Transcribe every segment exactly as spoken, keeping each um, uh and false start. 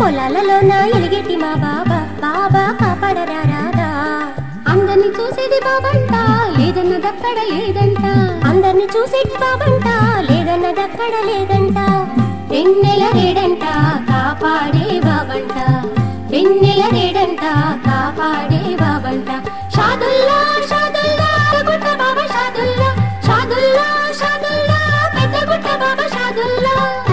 పొలాలలోన ఎలిగేటి మా బాబా బాబా కాపాడరా రాదా. అందరిని చూసేది బాబంట లేదన్నదక్కడ లేదంట. అందరిని చూసేటి బాబంట లేదన్నదక్కడ లేదంట. వెన్నెల రేడంట కాపాడే బాబంట. వెన్నెల రేడంట కాపాడే బాబంట. షాదుల్లా షాదుల్లా గుట్ట బాబా షాదుల్లా. షాదుల్లా షాదుల్లా పెద్ద గుట్ట బాబా షాదుల్లా.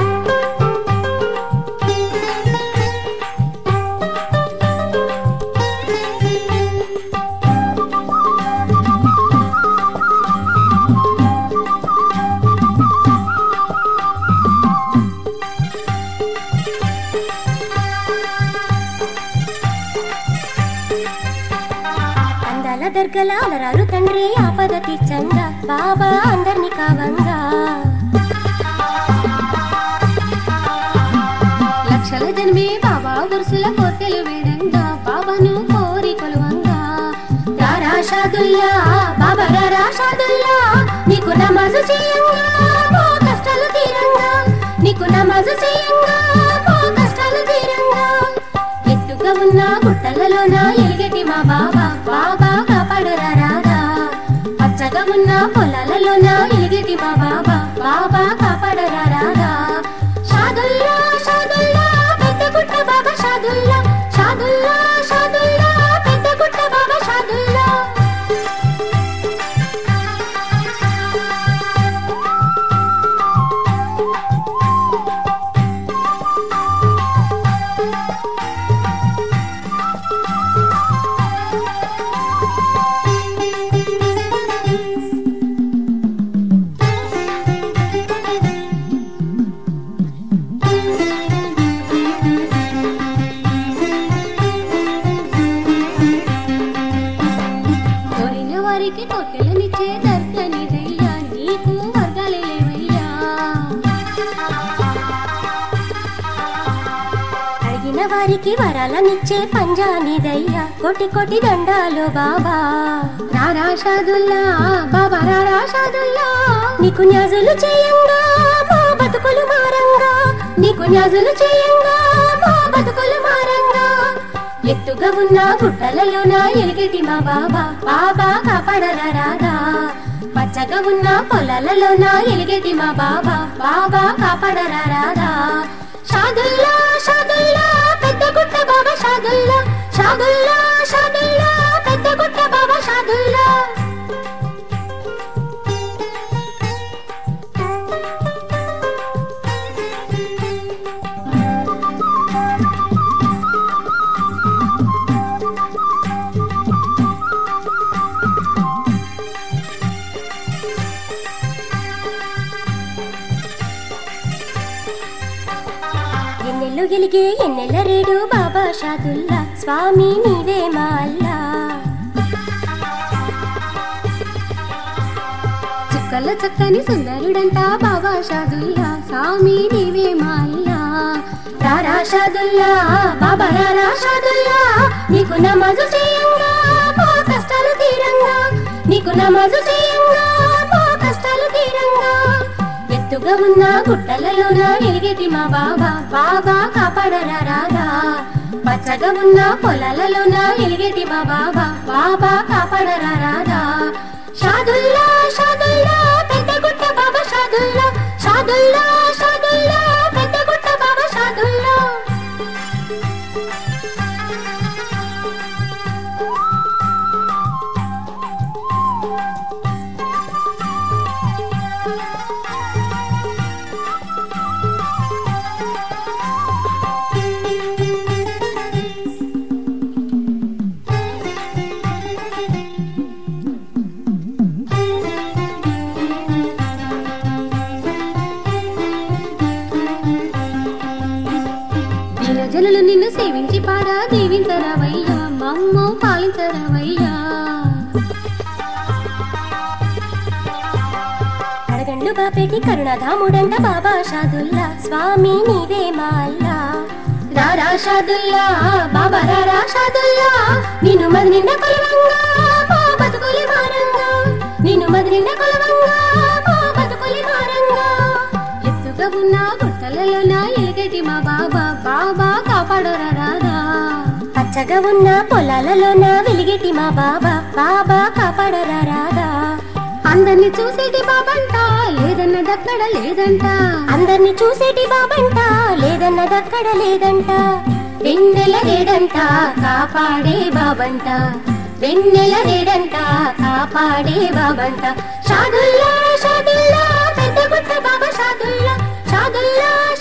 దర్గల అలరారు తండ్రి ఆపద తీర్చంగా బాబా అందర్ని కావంగా. లక్షల జన్మే బాబా ఉరుసుల కోర్కెలు వేడంగా బాబాను కోరి కొలువంగా. రారా షాదుల్లా బాబా రారా షాదుల్లా నీకు నమాజు చేయంగా మా కష్టాలు తీరంగా. నీకు నమాజు చేయంగా మా కష్టాలు తీరంగా. ఎత్తుగా ఉన్న గుట్టలలోన ఎలిగేటి మా బాబా బాబా కాపాడరా రాదా. పచ్చగా ఉన్న పొలాలలోన ఎలిగేటి మా బాబా బాబా కాపాడరా రాదా. షాదుల్లా షాదుల్లా పెద్ద గుట్ట బాబా షాదుల్లా. షాదుల్లా షాదుల్లా పెద్ద గుట్ట బాబా షాదుల్లా. కోర్కెలనిచ్చే దర్శనిదయ్యా నీకు వర్గాలే లేవయ్యా. అడిగిన వారికి వరాలనిచ్చే పంజానిదయ్యా కోటి కోటి దండాలు బాబా. రారా షాదుల్లా బాబా రారా షాదుల్లా నీకు న్యాజులు చేయంగా మా బతుకులు మారంగా. నీకు న్యాజులు చేయంగా మా బతుకులు మారంగా. ఎత్తుగా ఉన్న గుట్టలలోన ఎలిగేటి మా బాబా బాబా కాపాడరా రాదా. పచ్చగా ఉన్న పొలాలలోన ఎలిగేటి మా బాబా బాబా కాపాడరా రాదా. షాదుల్లా షాదుల్లా పెద్ద గుట్ట బాబా షాదుల్లా. షాదుల్లా షాదుల్లా పెద్ద గుట్ట బాబా షాదుల్లా. ఎన్నెల్లు గెలిగే ఎన్నెల్ల రేడు బాబా షాదుల్లా స్వామి నీవే మా అల్లా. చుక్కల చక్కని సుందరుడంట బాబా షాదుల్లా స్వామి నీవే మా అల్లా. రారా షాదుల్లా బాబా రారా షాదుల్లా నీకు నమాజు చేయంగా మా కష్టాలు తీరంగా. నీకు నమాజు చేయంగా మా కష్టాలు తీరంగా. ఎత్తుగా ఉన్న గుట్టలలోన ఎలిగేటి మా బాబా బాబా కాపాడరా రాదా. పచ్చగా ఉన్న పొలాలలోన ఎలిగేటి మా బాబా బాబా కాపాడరా రాదా. షాదుల్లా షాదుల్లా పెద్ద గుట్ట బాబా షాదుల్లా. షాదుల్లా షాదుల్లా పెద్ద గుట్ట బాబా షాదుల్లా. జనులు నిన్ను సేవించి పాడా దీవించరవయ్యా మమ్మ పాలించరవయ్యా. అడగండు బాపేటి కరుణాధాముడంట బాబా షాదుల్లా స్వామి నీవే మా అల్లా. రారా షాదుల్లా బాబా రారా షాదుల్లా నిన్ను మది నిండా కొలవంగా మా బతుకులి మారంగా. నిన్ను మది నిండా కొలవంగా మా బతుకులి మారంగా. ఎత్తుగా ఉన్న గుట్టలలోన ఎలిగేటి మా బాబా బాబా కాపాడు. కాపాడరాదా. పచ్చగా ఉన్న పొలాలలోన వెలిగేటి మా బాబా, బాబా కాపాడరాదా. అందరిని చూసేటి బాబంట లేదన్నదక్కడ లేదంట, అందరిని చూసేటి బాబంట లేదన్నదక్కడ లేదంట. వెన్నెల రేడంట కాపాడే బాబంట, వెన్నెల రేడంట కాపాడే బాబంట. షాదుల్లా షాదుల్లా పెద్ద గుట్ట బాబా షాదుల్లా, షాదుల్లా